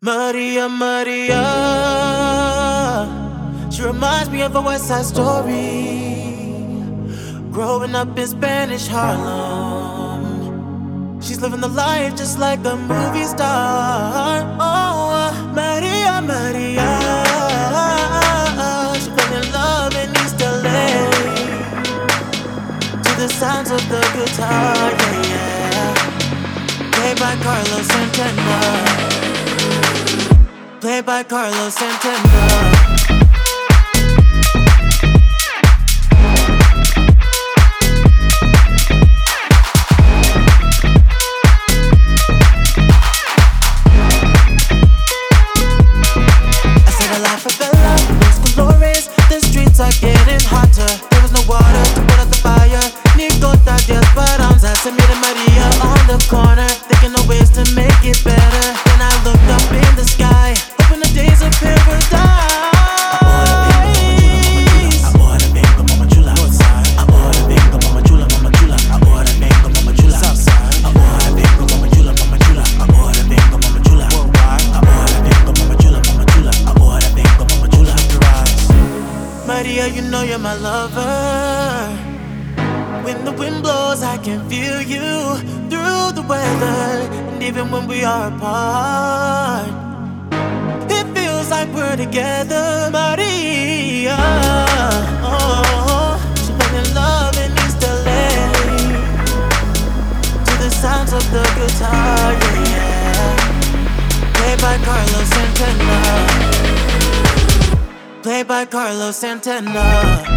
Maria, Maria, she reminds me of a West Side Story. Growing up in Spanish Harlem, she's living the life just like a movie star. Oh, Maria, Maria, she fell in love in East LA to the sounds of the guitar, yeah, yeah. Played by Carlos Santana. Played by Carlos Santana. Getting hotter, there was no water to put out the fire. Ni gota de esperanza. Se mira Maria on the corner, thinking of ways to make it better. Then I looked up in the sky, hoping the days of paradise. Ahora vengo, mama chula. Ahora vengo, mama chula, mama chula. Ahora vengo, mama chula. Ahora vengo, mama chula, mama chula. Ahora vengo, mama chula. Ahora vengo, mama chula, mama chula. Ahora vengo, mama chula. Maria, you know you're my lover. When the wind blows, I can feel you through the weather. And even when we are apart, it feels like we're together. Maria, oh, she fell in love in East LA to the sounds of the guitar, yeah, yeah. Played by Carlos Santana. Played by Carlos Santana.